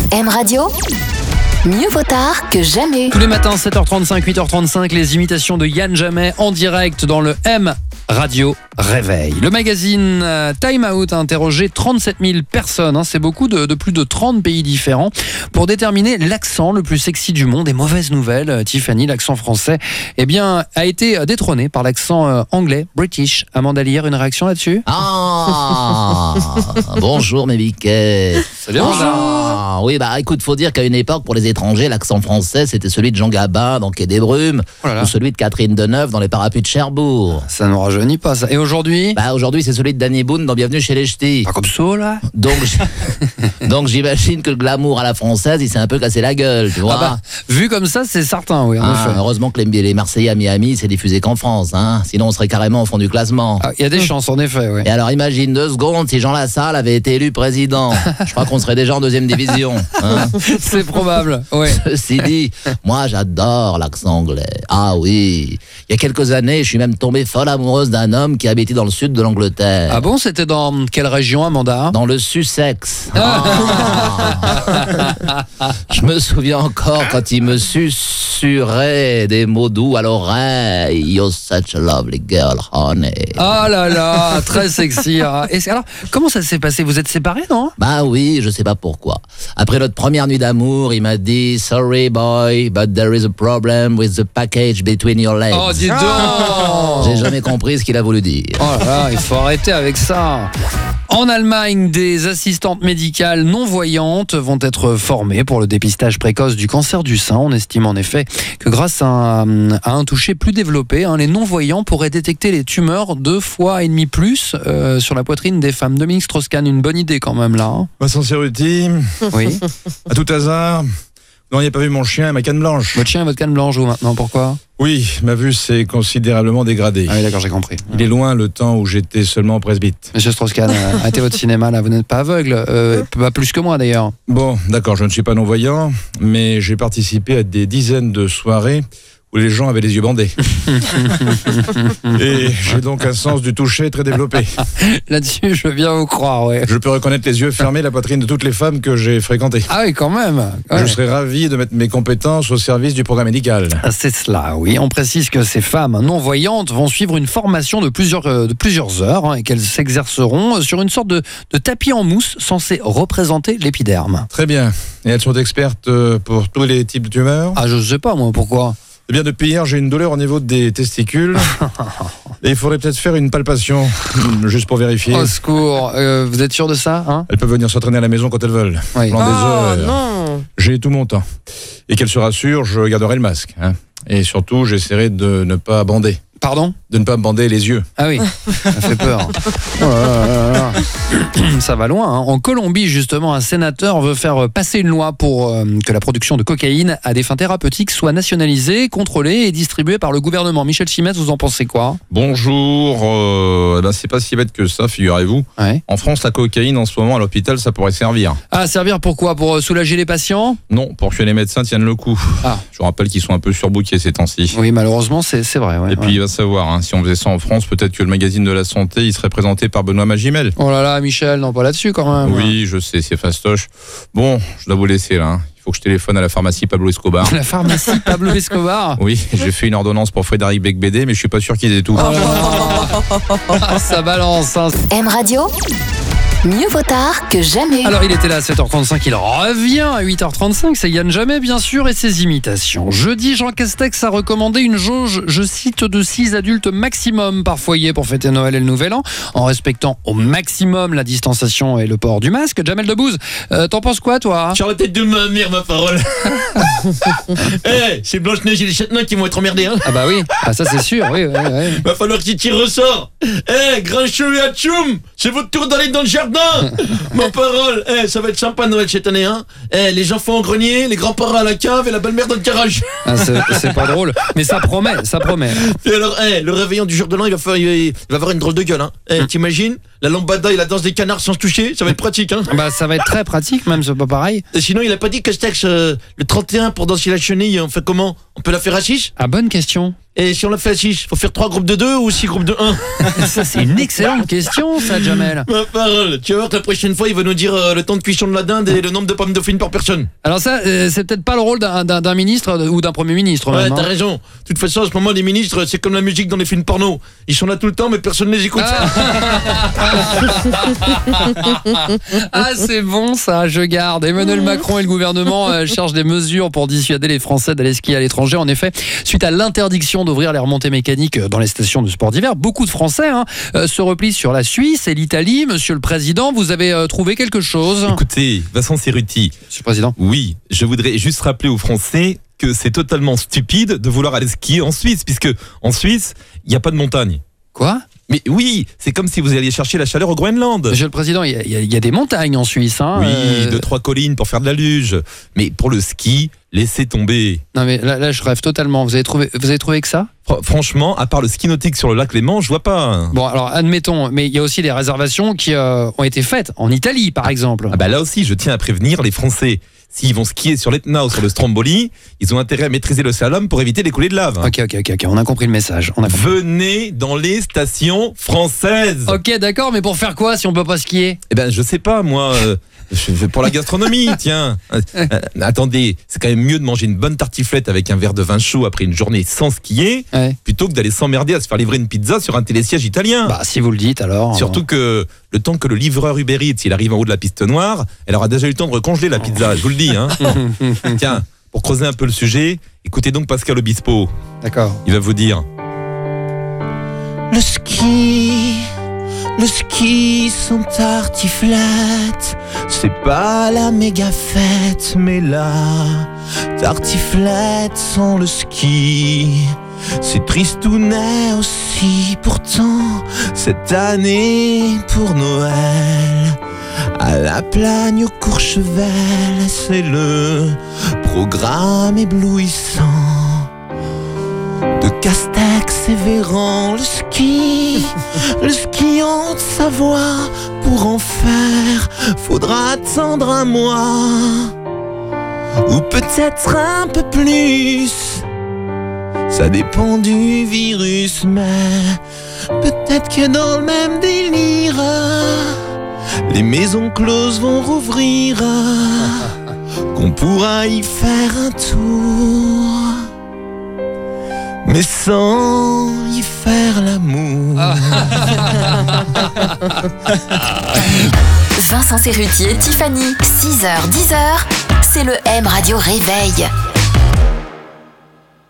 M Radio, mieux vaut tard que jamais. Tous les matins, 7h35, 8h35, les imitations de Yann Jamais en direct dans le M Radio Réveil. Le magazine Time Out a interrogé 37 000 personnes, c'est beaucoup, de plus de 30 pays différents, pour déterminer l'accent le plus sexy du monde. Et mauvaise nouvelle, Tiffany, l'accent français, a été détrôné par l'accent anglais, British. Amanda Lear, une réaction là-dessus? Bonjour mes biquets. Salut Amanda. Oui, écoute, faut dire qu'à une époque, pour les étrangers, l'accent français, c'était celui de Jean Gabin dans Quai des Brumes, ou celui de Catherine Deneuve dans Les Parapluies de Cherbourg. Ça ne rajeunit pas, ça. Et aujourd'hui? Aujourd'hui, c'est celui de Danny Boone dans Bienvenue chez les Ch'tis. Pas comme ça, là. Donc j'imagine que le glamour à la française, il s'est un peu cassé la gueule, tu vois. Vu comme ça, c'est certain, oui, en effet. Heureusement que les Marseillais à Miami, c'est diffusé qu'en France, sinon on serait carrément au fond du classement. Il y a des chances, en effet, oui. Et alors imagine 2 secondes si Jean Lassalle avait été élu président. Je crois qu'on serait déjà en 2e division. C'est probable, oui. Ceci dit, moi j'adore l'accent anglais. Ah oui, il y a quelques années, je suis même tombée folle amoureuse d'un homme qui habitait dans le sud de l'Angleterre. Ah bon, c'était dans quelle région, Amanda? Dans le Sussex. Je me souviens encore quand il me susurrait des mots doux à l'oreille. You're such a lovely girl, honey. Oh là là, très sexy. Alors, comment ça s'est passé? Vous êtes séparés, non? Oui, je sais pas pourquoi. Après notre première nuit d'amour, il m'a dit Sorry boy, but there is a problem with the package between your legs. Oh, dis donc. J'ai jamais compris ce qu'il a voulu dire. Oh là là, il faut arrêter avec ça. En Allemagne, des assistantes médicales non-voyantes vont être formées pour le dépistage précoce du cancer du sein. On estime en effet que grâce à un toucher plus développé, les non-voyants pourraient détecter les tumeurs 2,5 fois plus sur la poitrine des femmes. Dominique Strauss-Kahn, une bonne idée quand même là. Sincérité, oui. À tout hasard, vous n'auriez pas vu mon chien et ma canne blanche? Votre chien et votre canne blanche, vous, maintenant, pourquoi? Oui, ma vue s'est considérablement dégradée. Ah oui, d'accord, j'ai compris. Il est loin le temps où j'étais seulement au presbyte. Monsieur Strauss-Kahn, arrêtez votre cinéma là, vous n'êtes pas aveugle, pas plus que moi d'ailleurs. Bon, d'accord, je ne suis pas non-voyant, mais j'ai participé à des dizaines de soirées où les gens avaient les yeux bandés. Et j'ai donc un sens du toucher très développé. Là-dessus, je veux bien vous croire, ouais. Je peux reconnaître les yeux fermés la poitrine de toutes les femmes que j'ai fréquentées. Ah oui, quand même. Ouais. Je serais ravi de mettre mes compétences au service du programme médical. C'est cela, oui. On précise que ces femmes non-voyantes vont suivre une formation de plusieurs heures et qu'elles s'exerceront sur une sorte de tapis en mousse censé représenter l'épiderme. Très bien. Et elles sont expertes pour tous les types de tumeurs? Je sais pas, moi, pourquoi? Eh bien, depuis hier, j'ai une douleur au niveau des testicules. Et il faudrait peut-être faire une palpation, juste pour vérifier. Au secours, vous êtes sûr de ça, Elles peuvent venir s'entraîner à la maison quand elles veulent. Oui. Pendant des heures. Non. J'ai tout mon temps. Et qu'elles se rassurent, je garderai le masque. Et surtout, j'essaierai de ne pas bander. Pardon? De ne pas me bander les yeux. Ah oui, ça fait peur. Oh là là. Ça va loin. En Colombie, justement, un sénateur veut faire passer une loi pour que la production de cocaïne à des fins thérapeutiques soit nationalisée, contrôlée et distribuée par le gouvernement. Michel Chimès, vous en pensez quoi? Bonjour, c'est pas si bête que ça, figurez-vous. Ouais. En France, la cocaïne, en ce moment, à l'hôpital, ça pourrait servir. Servir pour quoi? Pour soulager les patients? Non, pour que les médecins tiennent le coup. Je vous rappelle qu'ils sont un peu surbookés ces temps-ci. Oui, malheureusement, c'est vrai. Ouais, et puis, il va savoir, si on faisait ça en France, peut-être que le magazine de la santé, il serait présenté par Benoît Magimel. Oh là là, Michel, non pas là-dessus quand même. Oui, je sais, c'est fastoche. Bon, je dois vous laisser là. Il faut que je téléphone à la pharmacie Pablo Escobar. La pharmacie Pablo Escobar? Oui, j'ai fait une ordonnance pour Frédéric Becbédé, mais je suis pas sûr qu'ils aient tout. Ça balance. M Radio, mieux vaut tard que jamais. Alors il était là à 7h35, il revient à 8h35, c'est Yann Jamais bien sûr et ses imitations. Jeudi, Jean Castex a recommandé une jauge, je cite, de 6 adultes maximum par foyer pour fêter Noël et le Nouvel An, en respectant au maximum la distanciation et le port du masque. Jamel Debbouze, t'en penses quoi toi? J'ai arrêté de m'amener ma parole. C'est Blanche-Neige et les Châtelains qui vont être emmerdés, Ah bah oui, ça c'est sûr, oui. Va falloir que tu ressort. Grincheux et Atchoum, c'est votre tour d'aller dans le jardin. Ma parole, ça va être sympa Noël cette année, les enfants au grenier, les grands-parents à la cave et la belle-mère dans le garage. C'est pas drôle, mais ça promet. Et alors, le réveillon du jour de l'an, il va avoir une drôle de gueule, T'imagines? La lambada et la danse des canards sans se toucher, ça va être pratique, Ça va être très pratique, même, c'est pas pareil. Et sinon, il a pas dit que Castex, le 31 pour danser la chenille, on fait comment? On peut la faire à 6? Bonne question. Et si on l'a fait à 6, faut faire 3 groupes de 2 ou 6 groupes de 1? Ça, c'est une excellente question, ça, Jamel. Ma parole, tu vas voir que la prochaine fois, il va nous dire le temps de cuisson de la dinde et le nombre de pommes dauphines par personne. Alors ça, c'est peut-être pas le rôle d'un ministre ou d'un premier ministre. Ouais, même, t'as hein. raison. De toute façon, à ce moment, les ministres, c'est comme la musique dans les films porno. Ils sont là tout le temps, mais personne ne les écoute. Ah, c'est bon ça, je garde. Emmanuel Macron et le gouvernement cherchent des mesures pour dissuader les Français d'aller skier à l'étranger. En effet, suite à l'interdiction d'ouvrir les remontées mécaniques dans les stations de sport d'hiver, beaucoup de Français se replient sur la Suisse et l'Italie. Monsieur le Président, vous avez trouvé quelque chose? Écoutez, Vincent Cerruti, Monsieur le Président. oui, je voudrais juste rappeler aux Français que c'est totalement stupide de vouloir aller skier en Suisse, puisque en Suisse, il n'y a pas de montagne. Quoi? Mais oui, c'est comme si vous alliez chercher la chaleur au Groenland. Monsieur le Président, il y a des montagnes en Suisse. Hein, Oui, 2-3 collines pour faire de la luge. Mais pour le ski, laissez tomber. Non mais là, je rêve totalement. Vous avez trouvé que ça? Franchement, à part le ski nautique sur le lac Léman, je vois pas. Bon, alors admettons, mais il y a aussi des réservations qui ont été faites en Italie, par exemple. Ah bah là aussi, je tiens à prévenir les Français. S'ils vont skier sur l'Etna ou sur le Stromboli, ils ont intérêt à maîtriser le slalom pour éviter les coulées de lave. Ok, on a compris le message. Venez dans les stations françaises. Ok, d'accord, mais pour faire quoi si on peut pas skier? Eh ben, je sais pas, moi. Pour la gastronomie, tiens. Attendez, c'est quand même mieux de manger une bonne tartiflette avec un verre de vin chaud après une journée sans skier, Ouais. plutôt que d'aller s'emmerder à se faire livrer une pizza sur un télésiège italien. Bah, si vous le dites alors. Surtout que le temps que le livreur Uber Eats il arrive en haut de la piste noire, elle aura déjà eu le temps de recongeler la pizza, je vous le dis. Hein. Tiens, pour creuser un peu le sujet, écoutez donc Pascal Obispo. D'accord. Il va vous dire. Le ski sans tartiflette, c'est pas la méga fête, mais la tartiflette sans le ski, c'est tristounet aussi. Pourtant, cette année pour Noël, à la Plagne au Courchevel, c'est le programme éblouissant de Castex et Véran. Le ski en Haute-Savoie, pour en faire, faudra attendre un mois, ou peut-être un peu plus. Ça dépend du virus, mais peut-être que dans le même délire, les maisons closes vont rouvrir, qu'on pourra y faire un tour, mais sans y faire l'amour. Vincent Cerruti et Tiffany, 6h-10h, c'est le M Radio Réveil.